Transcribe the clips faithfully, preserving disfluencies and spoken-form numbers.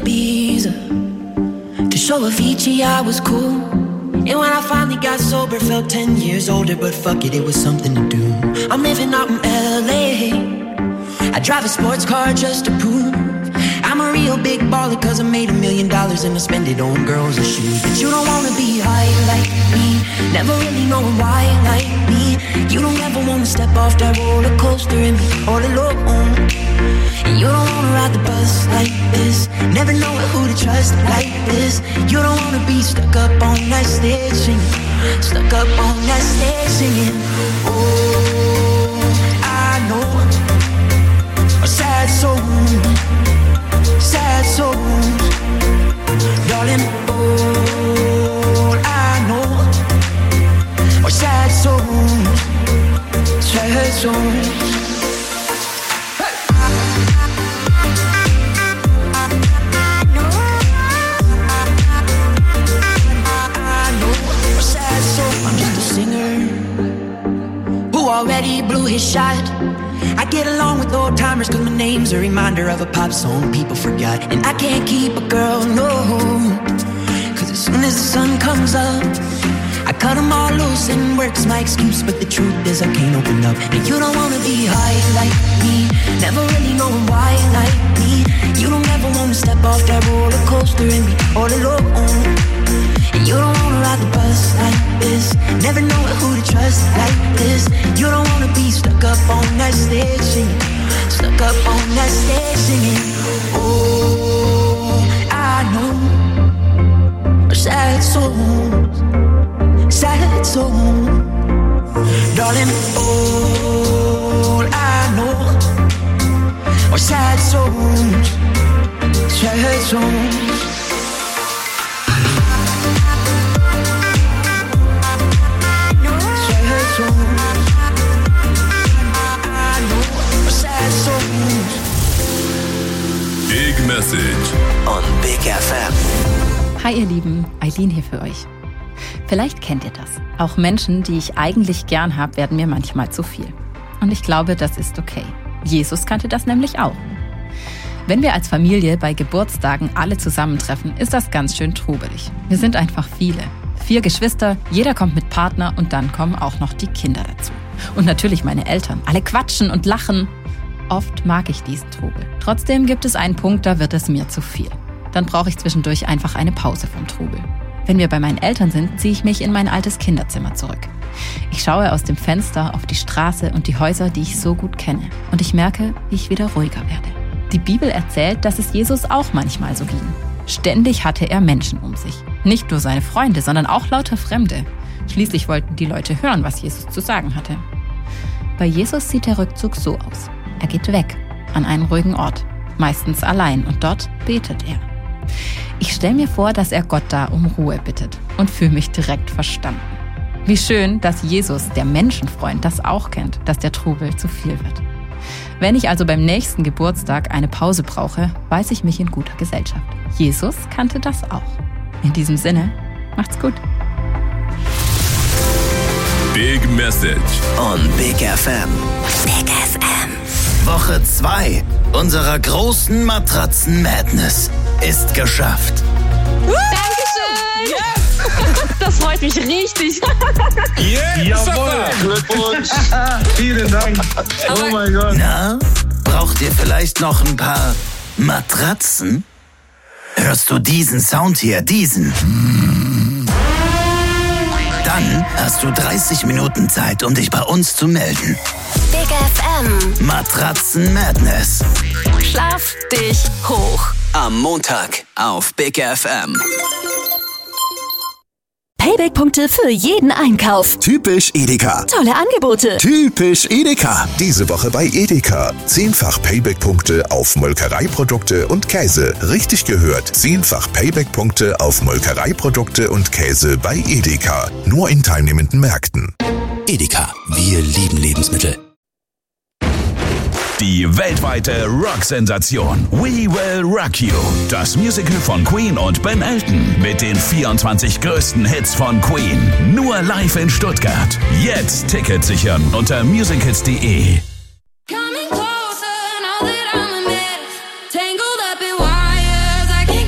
Ibiza. To show Avicii I was cool. And when I finally got sober, felt ten years older. But fuck it, it was something to do. I'm living out in L A. I drive a sports car just to prove I'm a real big baller, cause I made a million dollars and I spend it on girls and shoes. But you don't wanna be high like me, never really knowing why like me. You don't ever wanna step off that roller coaster and be all alone. And you don't wanna ride the bus like this, never know who to trust like this. You don't wanna be stuck up on that stage singing, stuck up on that stage singing. Oh, I know a sad soul, sad souls, darling, all I know are sad souls, sad souls. I'm just a singer who already blew his shot. I get along with old timers cause my name's a reminder of a pop song people forgot. And I can't keep a girl, no, cause as soon as the sun comes up I cut them all loose and work's my excuse. But the truth is I can't open up. And you don't wanna be high like me, never really knowing why like me. You don't ever wanna step off that roller coaster and be all alone. And you don't wanna ride the bus like this, never know who to trust like this. You don't wanna be stuck up on that stage singing, stuck up on that stage singing. Oh, I know sad souls, sad souls, darling, all I know are sad souls, sad souls. Big Message on Big F M. Hi ihr Lieben, Eileen hier für euch. Vielleicht kennt ihr das. Auch Menschen, die ich eigentlich gern habe, werden mir manchmal zu viel. Und ich glaube, das ist okay. Jesus kannte das nämlich auch. Wenn wir als Familie bei Geburtstagen alle zusammentreffen, ist das ganz schön trubelig. Wir sind einfach viele. Vier Geschwister, jeder kommt mit Partner und dann kommen auch noch die Kinder dazu. Und natürlich meine Eltern. Alle quatschen und lachen. Oft mag ich diesen Trubel. Trotzdem gibt es einen Punkt, da wird es mir zu viel. Dann brauche ich zwischendurch einfach eine Pause vom Trubel. Wenn wir bei meinen Eltern sind, ziehe ich mich in mein altes Kinderzimmer zurück. Ich schaue aus dem Fenster auf die Straße und die Häuser, die ich so gut kenne. Und ich merke, wie ich wieder ruhiger werde. Die Bibel erzählt, dass es Jesus auch manchmal so ging. Ständig hatte er Menschen um sich. Nicht nur seine Freunde, sondern auch lauter Fremde. Schließlich wollten die Leute hören, was Jesus zu sagen hatte. Bei Jesus sieht der Rückzug so aus. Er geht weg, an einen ruhigen Ort, meistens allein, und dort betet er. Ich stelle mir vor, dass er Gott da um Ruhe bittet und fühle mich direkt verstanden. Wie schön, dass Jesus, der Menschenfreund, das auch kennt, dass der Trubel zu viel wird. Wenn ich also beim nächsten Geburtstag eine Pause brauche, weiß ich mich in guter Gesellschaft. Jesus kannte das auch. In diesem Sinne, macht's gut. Big Message on Big F M. Big F M. Woche zwei unserer großen Matratzen-Madness ist geschafft. Dankeschön! Yes! Das freut mich richtig. Yeah, Jawohl, Glückwunsch. Vielen Dank. Oh mein Gott. Na, braucht ihr vielleicht noch ein paar Matratzen? Hörst du diesen Sound hier, diesen? Dann hast du dreißig Minuten Zeit, um dich bei uns zu melden. Big F M. Matratzen Madness. Schlaf dich hoch. Am Montag auf Big F M. Payback-Punkte für jeden Einkauf. Typisch Edeka. Tolle Angebote. Typisch Edeka. Diese Woche bei Edeka. Zehnfach Payback-Punkte auf Molkereiprodukte und Käse. Richtig gehört. Zehnfach Payback-Punkte auf Molkereiprodukte und Käse bei Edeka. Nur in teilnehmenden Märkten. Edeka. Wir lieben Lebensmittel. Die weltweite Rock-Sensation We Will Rock You. Das Musical von Queen und Ben Elton mit den vierundzwanzig größten Hits von Queen. Nur live in Stuttgart. Jetzt Tickets sichern unter musicals punkt de. Coming closer, now that I'm a mess, tangled up in wires, I can't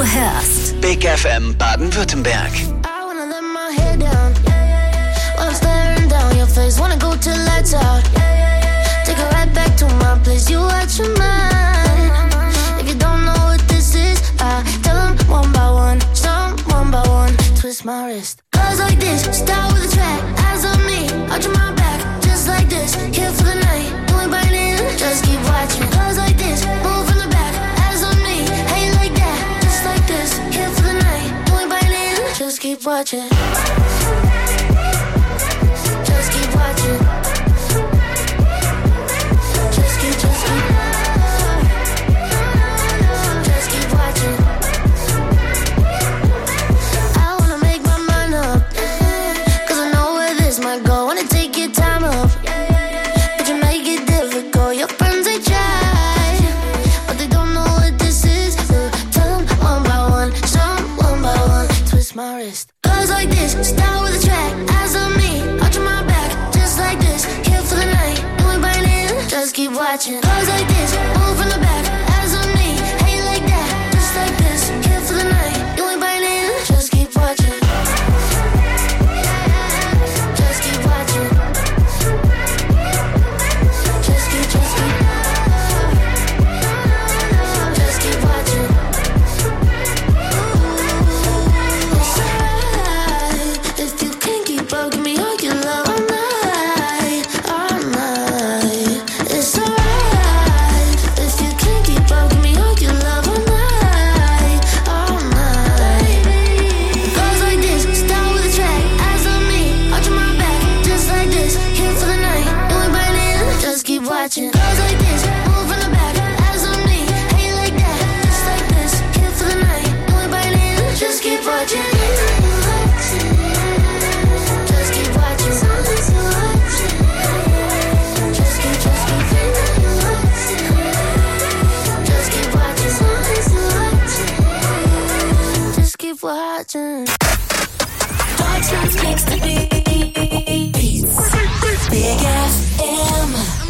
hörst Big F M Baden-Württemberg. Face wanna go till lights out. Take it right back to my place. You watch your mind. If you don't know what this is, I tell them one by one, some one by one. Twist my wrist. Girls like this, start with a track. Eyes on me, arch my back, just like this. Here for the night, doing biting. Just keep watching. Girls like this, move from the back. Eyes on me, hey like that, just like this. Here for the night, doing biting. Just keep watching. Girls like this, start with a track. Eyes on me, arch my back, just like this. Here for the night, doing biting. Just keep watching. Girls like this, move from the back. Eyes on me, hey like that, just like this. Here for the night, doing biting. Just keep watching. Just keep watching. Just keep, just keep. Just keep watching. Watching. Girls like this, move from the back, eyes on me, hey like that, just like this. Here for the night, doing biting. Just keep watching. Just keep watching. Just keep, just keep. Just keep watching. Just keep watching. Deutschland's Kicks the Beats. Big F M.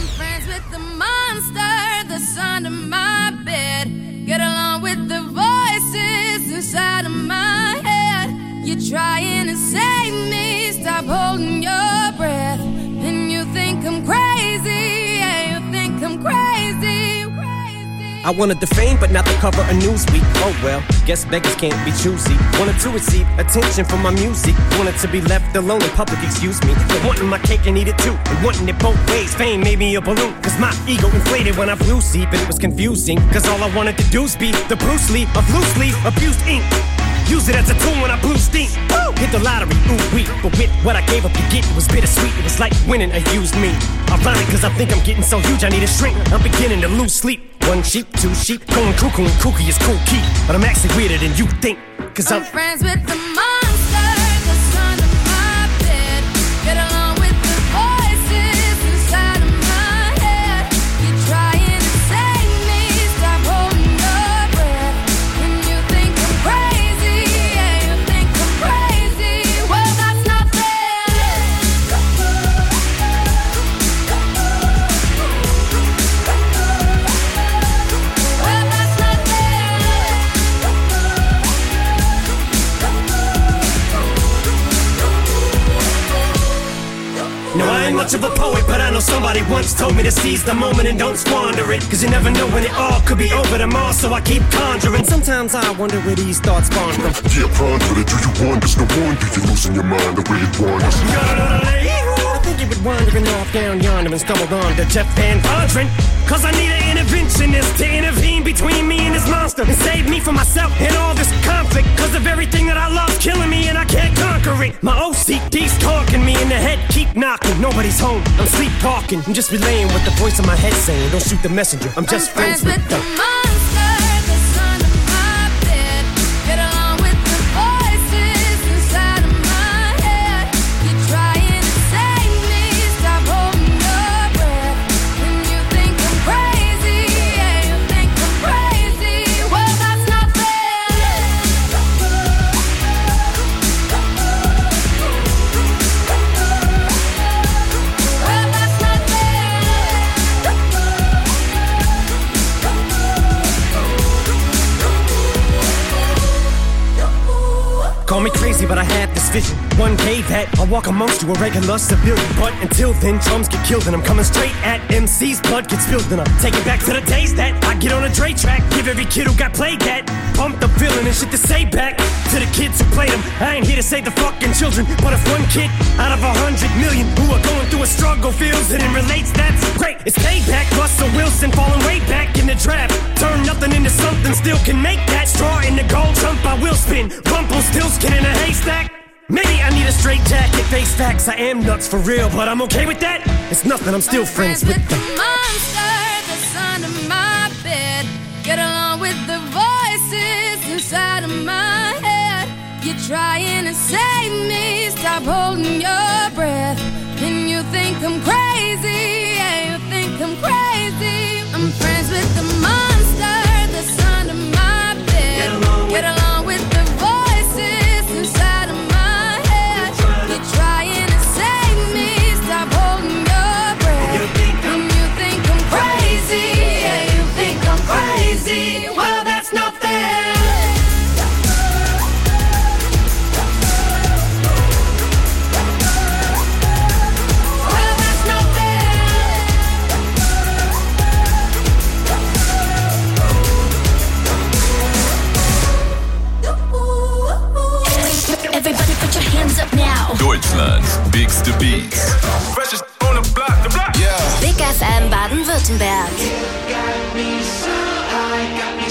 Under my bed, get along with the voices inside of my head. You're trying to save me, stop holding your breath. And you think I'm crazy, yeah, you think I'm crazy, crazy. I wanted the fame, but not the cover of Newsweek. Oh well, guess beggars can't be choosy. Wanted to receive attention from my music. Wanted to be left alone in public, excuse me. But wanting my cake and eat it too. And wanting it both ways, fame made me a balloon. Cause my ego inflated when I flew see. But it was confusing, cause all I wanted to do was be the Bruce Lee of loose leaf, abused ink. Use it as a tool when I blew steam. Woo! Hit the lottery, ooh wee. But with what I gave up to get, it was bittersweet. It was like winning a used me. Ironic, cause I think I'm getting so huge I need a shrink. I'm beginning to lose sleep. One sheep, two sheep, going cuckoo and kooky is cool key. But I'm actually weirder than you think. Cause I'm, I'm friends with the monster that's under my bed. Get along with the voices inside of my head. You're trying to save me, stop holding your breath. And you think I'm crazy, yeah, you think I'm crazy. Well, that's not fair. Well, that's not fair. no, I ain't much of a poet, but I know somebody once told me to seize the moment and don't squander it. Cause you never know when it all could be over tomorrow, so I keep conjuring. Sometimes I wonder where these thoughts spawn from. Yeah, ponder it, do you wonder? No wonder you're losing your mind the way it wanders. I think you been wandering off down yonder and stumbled on to Jeff Van Vondren. Cause I need an interventionist to intervene between me and this monster and save me from myself and all this conflict. Cause of everything that I love's killing me and I can't conquer it. My O C D's talking me in the head, keep knocking. Nobody's home, I'm sleep talking. I'm just relaying what the voice in my head saying. Don't shoot the messenger, I'm just I'm friends, friends with the monster that's under my bed. Get along with the voices inside of my head. You're trying to save me, stop holding your breath. And you think I'm crazy, yeah, you think I'm crazy. Well, that's not fair. Well, that's not fair. call me crazy, but I had this vision. One day that I'll walk amongst you, a regular civilian. But until then, drums get killed and I'm coming straight at M C's. Blood gets spilled and I'm taking back to the days that I get on a Dre track. Give every kid who got played that pumped up feeling and shit to say back to the kids who played them. I ain't here to save the fucking children, but if one kid out of a hundred million who are going through a struggle feels it and relates, that's great. It's payback. Russell Wilson falling way back in the draft. Turn nothing into something, still can make that. Straw in the gold jump, I will spin. Rumpelstiltskin in a haystack. Maybe I need a straight jacket, face facts. I am nuts for real, but I'm okay with that. It's nothing, I'm still I'm friends, friends with with them. the monster that's under my bed. Get along with the voices inside of my head. You're trying to save me, stop holding your breath. And you think I'm crazy, yeah, you think I'm crazy. I'm friends with the monster that's under my bed. Get along with, Get along with the voices inside of my head. You're trying to save me, stop holding your breath. And you think I'm crazy, yeah, you think I'm crazy. Well, that's not fair. Everybody put your hands up now. Deutschlands bigste Beats. Freshest on the block, the block. Big F M Baden-Württemberg. Got me so high, got me